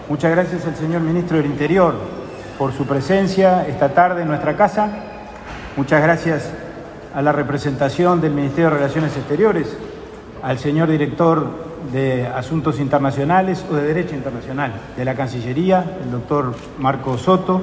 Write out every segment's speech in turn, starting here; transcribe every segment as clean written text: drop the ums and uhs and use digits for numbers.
Muchas gracias al señor Ministro del Interior por su presencia esta tarde en nuestra casa. Muchas gracias a la representación del Ministerio de Relaciones Exteriores, al señor Director de Asuntos Internacionales o de Derecho Internacional de la Cancillería, el doctor Marco Soto,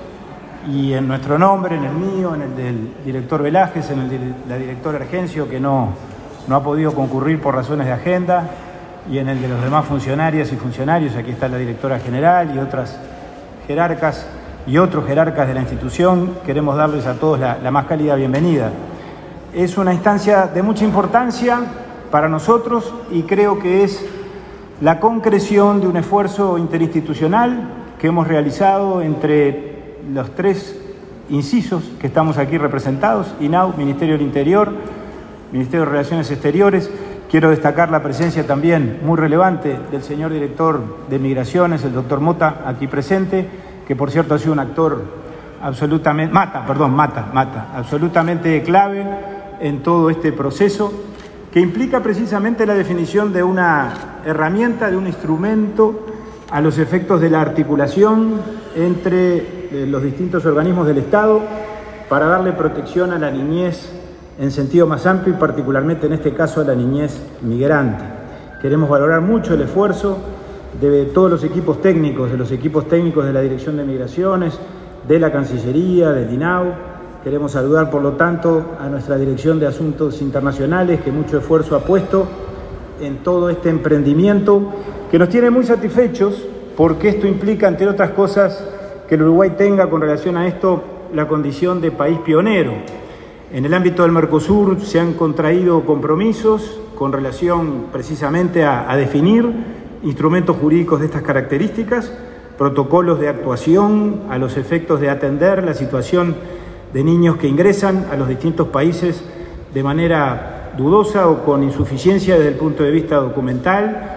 y en nuestro nombre, en el mío, en el del director Velázquez, en el de la directora Ergencio, que no ha podido concurrir por razones de agenda, y en el de los demás funcionarias y funcionarios, aquí está la directora general y otras jerarcas y otros jerarcas de la institución, queremos darles a todos la más cálida bienvenida. Es una instancia de mucha importancia para nosotros y creo que es la concreción de un esfuerzo interinstitucional que hemos realizado entre los tres incisos que estamos aquí representados, INAU, Ministerio del Interior, Ministerio de Relaciones Exteriores. Quiero destacar la presencia también muy relevante del señor director de Migraciones, el doctor Mota, aquí presente, que por cierto ha sido un actor absolutamente, absolutamente clave en todo este proceso, que implica precisamente la definición de una herramienta, de un instrumento a los efectos de la articulación entre los distintos organismos del Estado para darle protección a la niñez en sentido más amplio y particularmente en este caso a la niñez migrante. Queremos valorar mucho el esfuerzo de todos los equipos técnicos, de la Dirección de Migraciones, de la Cancillería, del INAU. Queremos saludar, por lo tanto, a nuestra Dirección de Asuntos Internacionales, que mucho esfuerzo ha puesto en todo este emprendimiento, que nos tiene muy satisfechos, porque esto implica, entre otras cosas, que el Uruguay tenga con relación a esto la condición de país pionero. En el ámbito del Mercosur se han contraído compromisos con relación precisamente a definir instrumentos jurídicos de estas características, protocolos de actuación a los efectos de atender la situación de niños que ingresan a los distintos países de manera dudosa o con insuficiencia desde el punto de vista documental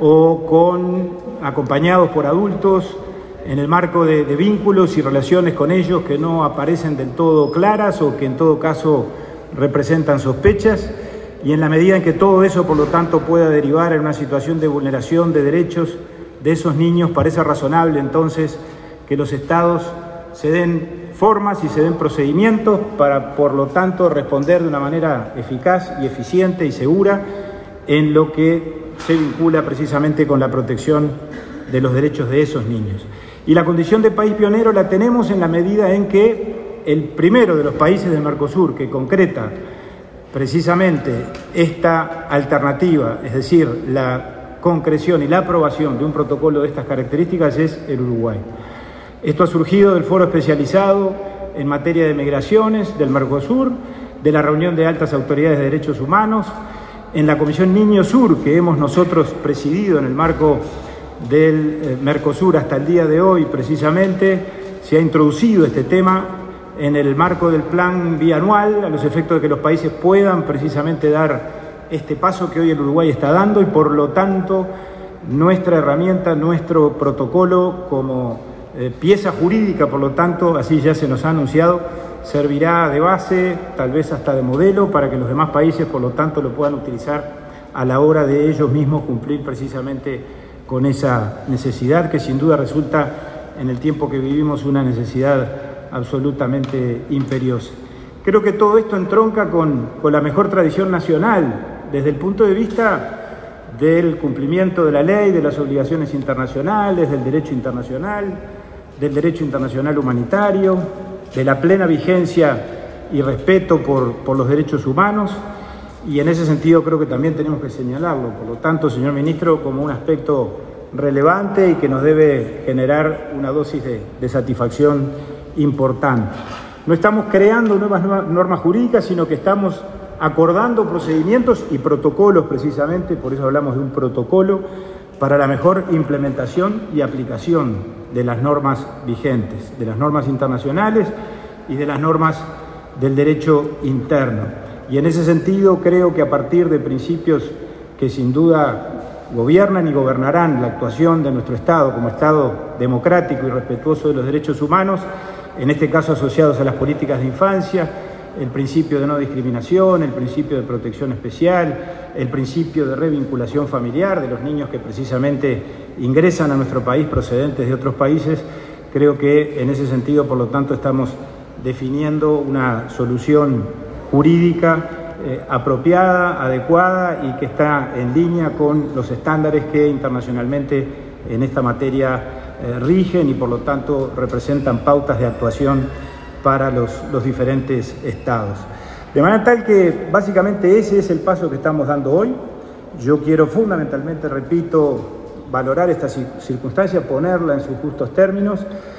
o acompañados por adultos en el marco de vínculos y relaciones con ellos que no aparecen del todo claras o que en todo caso representan sospechas, y en la medida en que todo eso, por lo tanto, pueda derivar en una situación de vulneración de derechos de esos niños, parece razonable entonces que los Estados se den formas y se den procedimientos para, por lo tanto, responder de una manera eficaz y eficiente y segura en lo que se vincula precisamente con la protección de los derechos de esos niños. Y la condición de país pionero la tenemos en la medida en que el primero de los países del Mercosur que concreta precisamente esta alternativa, es decir, la concreción y la aprobación de un protocolo de estas características, es el Uruguay. Esto ha surgido del foro especializado en materia de migraciones del Mercosur, de la reunión de altas autoridades de derechos humanos, en la Comisión Niño Sur que hemos nosotros presidido en el marco del Mercosur hasta el día de hoy. Precisamente se ha introducido este tema en el marco del plan bianual a los efectos de que los países puedan precisamente dar este paso que hoy el Uruguay está dando, y por lo tanto nuestra herramienta, nuestro protocolo como pieza jurídica, por lo tanto, así ya se nos ha anunciado, servirá de base, tal vez hasta de modelo, para que los demás países, por lo tanto, lo puedan utilizar a la hora de ellos mismos cumplir precisamente con esa necesidad que sin duda resulta en el tiempo que vivimos una necesidad absolutamente imperiosa. Creo que todo esto entronca con la mejor tradición nacional desde el punto de vista del cumplimiento de la ley, de las obligaciones internacionales, del derecho internacional humanitario, de la plena vigencia y respeto por los derechos humanos, y en ese sentido creo que también tenemos que señalarlo, por lo tanto, señor Ministro, como un aspecto relevante y que nos debe generar una dosis de satisfacción importante. No estamos creando nuevas normas jurídicas, sino que estamos acordando procedimientos y protocolos precisamente, por eso hablamos de un protocolo, para la mejor implementación y aplicación de las normas vigentes, de las normas internacionales y de las normas del derecho interno. Y en ese sentido creo que a partir de principios que sin duda gobiernan y gobernarán la actuación de nuestro Estado como Estado democrático y respetuoso de los derechos humanos, en este caso asociados a las políticas de infancia el principio de no discriminación, el principio de protección especial, el principio de revinculación familiar de los niños que precisamente ingresan a nuestro país procedentes de otros países. Creo que en ese sentido, por lo tanto, estamos definiendo una solución jurídica apropiada, adecuada y que está en línea con los estándares que internacionalmente en esta materia rigen y por lo tanto representan pautas de actuación para los diferentes estados. De manera tal que básicamente ese es el paso que estamos dando hoy. Yo quiero fundamentalmente, repito, valorar esta circunstancia, ponerla en sus justos términos,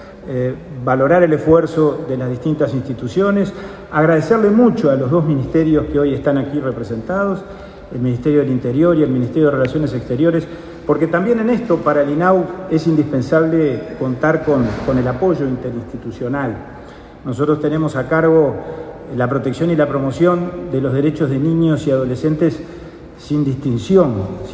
valorar el esfuerzo de las distintas instituciones, agradecerle mucho a los dos ministerios que hoy están aquí representados, el Ministerio del Interior y el Ministerio de Relaciones Exteriores, porque también en esto para el INAU es indispensable contar con el apoyo interinstitucional. Nosotros tenemos a cargo la protección y la promoción de los derechos de niños y adolescentes sin distinción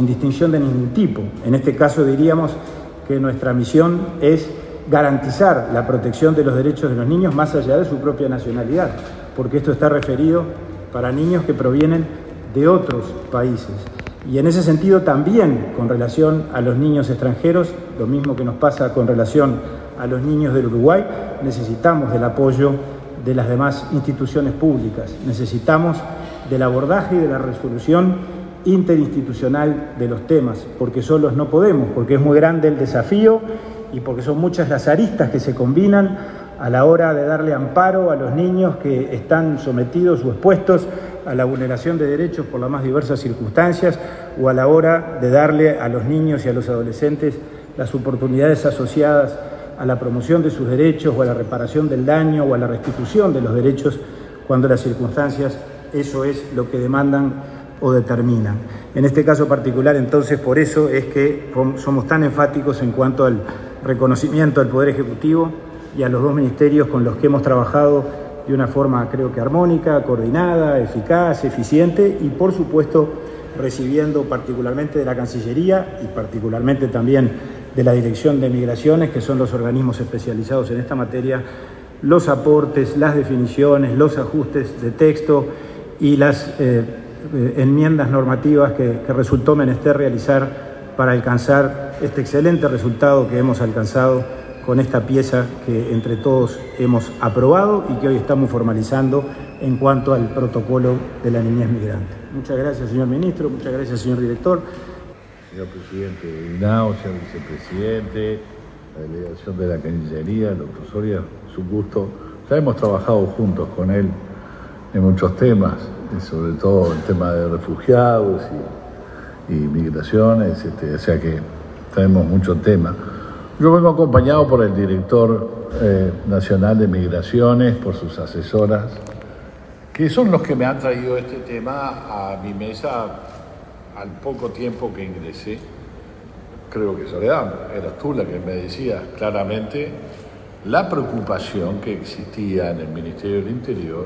de ningún tipo. En este caso diríamos que nuestra misión es garantizar la protección de los derechos de los niños más allá de su propia nacionalidad, porque esto está referido para niños que provienen de otros países. Y en ese sentido también con relación a los niños extranjeros, lo mismo que nos pasa con relación a los niños del Uruguay, necesitamos del apoyo de las demás instituciones públicas, necesitamos del abordaje y de la resolución interinstitucional de los temas, porque solos no podemos, porque es muy grande el desafío y porque son muchas las aristas que se combinan a la hora de darle amparo a los niños que están sometidos o expuestos a la vulneración de derechos por las más diversas circunstancias o a la hora de darle a los niños y a los adolescentes las oportunidades asociadas a la promoción de sus derechos o a la reparación del daño o a la restitución de los derechos cuando las circunstancias eso es lo que demandan o determinan. En este caso particular, entonces, por eso es que somos tan enfáticos en cuanto al reconocimiento al Poder Ejecutivo y a los dos ministerios con los que hemos trabajado de una forma, creo que armónica, coordinada, eficaz, eficiente y, por supuesto, recibiendo particularmente de la Cancillería y particularmente también de la Dirección de Migraciones, que son los organismos especializados en esta materia, los aportes, las definiciones, los ajustes de texto y las enmiendas normativas que resultó menester realizar para alcanzar este excelente resultado que hemos alcanzado con esta pieza que entre todos hemos aprobado y que hoy estamos formalizando en cuanto al protocolo de la niñez migrante. Muchas gracias, señor ministro, muchas gracias, señor director. Señor presidente de INAU, señor vicepresidente, la delegación de la Cancillería, el doctor Soria, su gusto. Ya hemos trabajado juntos con él en muchos temas, sobre todo el tema de refugiados y migraciones, o sea que tenemos muchos temas. Yo vengo acompañado por el director nacional de Migraciones, por sus asesoras, que son los que me han traído este tema a mi mesa al poco tiempo que ingresé. Creo que Soledad, eras tú la que me decías claramente la preocupación que existía en el Ministerio del Interior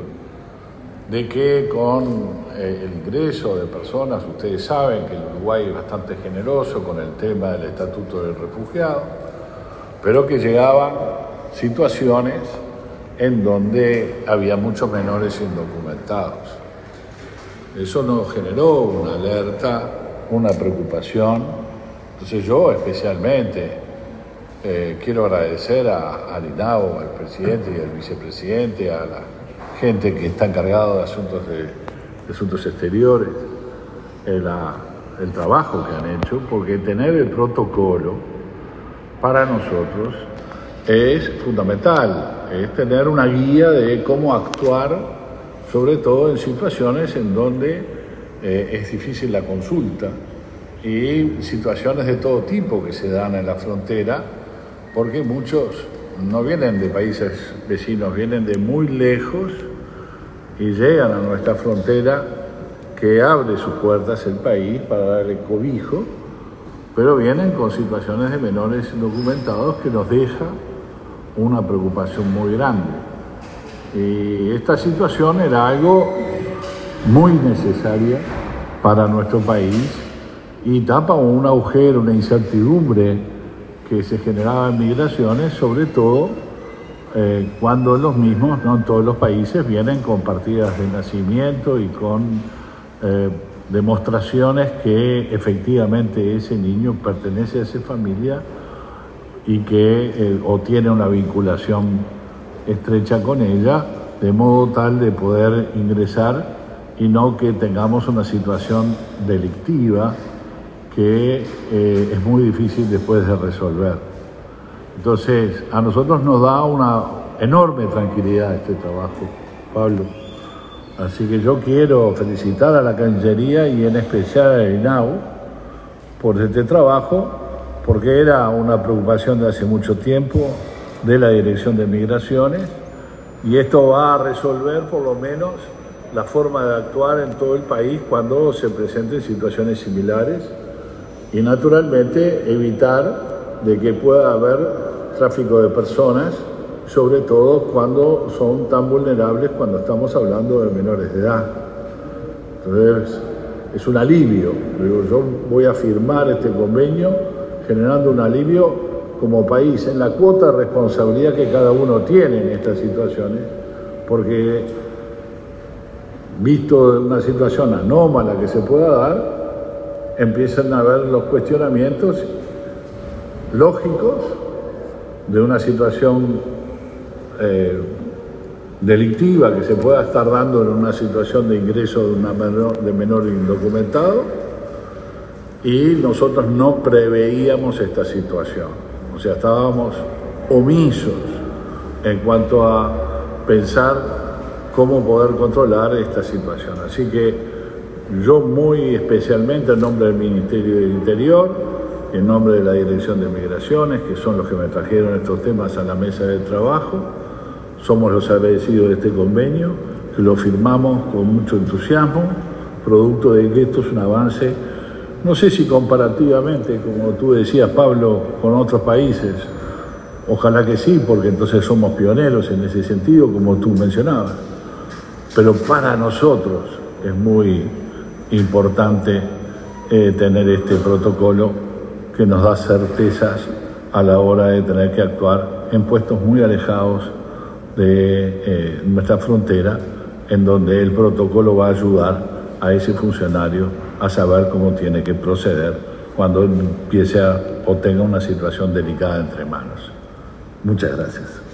de que con el ingreso de personas, ustedes saben que el Uruguay es bastante generoso con el tema del Estatuto del Refugiado, pero que llegaban situaciones en donde había muchos menores indocumentados. Eso nos generó una alerta, una preocupación. Entonces yo especialmente quiero agradecer al INAU, al presidente y al vicepresidente, a la gente que está encargada de asuntos exteriores, el trabajo que han hecho, porque tener el protocolo para nosotros es fundamental, es tener una guía de cómo actuar, sobre todo en situaciones en donde es difícil la consulta y situaciones de todo tipo que se dan en la frontera, porque muchos no vienen de países vecinos, vienen de muy lejos y llegan a nuestra frontera que abre sus puertas el país para darle cobijo, pero vienen con situaciones de menores indocumentados que nos deja una preocupación muy grande. Y esta situación era algo muy necesaria para nuestro país y tapa un agujero, una incertidumbre que se generaba en migraciones, sobre todo cuando los mismos, no en todos los países, vienen con partidas de nacimiento y con demostraciones que efectivamente ese niño pertenece a esa familia y que o tiene una vinculación estrecha con ella, de modo tal de poder ingresar y no que tengamos una situación delictiva que es muy difícil después de resolver. Entonces, a nosotros nos da una enorme tranquilidad este trabajo, Pablo. Así que yo quiero felicitar a la Cancillería y en especial al INAU por este trabajo, porque era una preocupación de hace mucho tiempo de la Dirección de Migraciones, y esto va a resolver por lo menos la forma de actuar en todo el país cuando se presenten situaciones similares y naturalmente evitar de que pueda haber tráfico de personas, sobre todo cuando son tan vulnerables, cuando estamos hablando de menores de edad. Entonces, es un alivio. Yo voy a firmar este convenio generando un alivio como país en la cuota de responsabilidad que cada uno tiene en estas situaciones, porque visto una situación anómala que se pueda dar, empiezan a haber los cuestionamientos lógicos de una situación delictiva que se pueda estar dando en una situación de ingreso de menor indocumentado, y nosotros no preveíamos esta situación. O sea, estábamos omisos en cuanto a pensar cómo poder controlar esta situación. Así que yo muy especialmente en nombre del Ministerio del Interior, en nombre de la Dirección de Migraciones, que son los que me trajeron estos temas a la mesa de trabajo, somos los agradecidos de este convenio, que lo firmamos con mucho entusiasmo, producto de que esto es un avance, no sé si comparativamente, como tú decías, Pablo, con otros países, ojalá que sí, porque entonces somos pioneros en ese sentido, como tú mencionabas, pero para nosotros es muy importante tener este protocolo que nos da certezas a la hora de tener que actuar en puestos muy alejados de nuestra frontera, en donde el protocolo va a ayudar a ese funcionario a saber cómo tiene que proceder cuando empiece o tenga una situación delicada entre manos. Muchas gracias.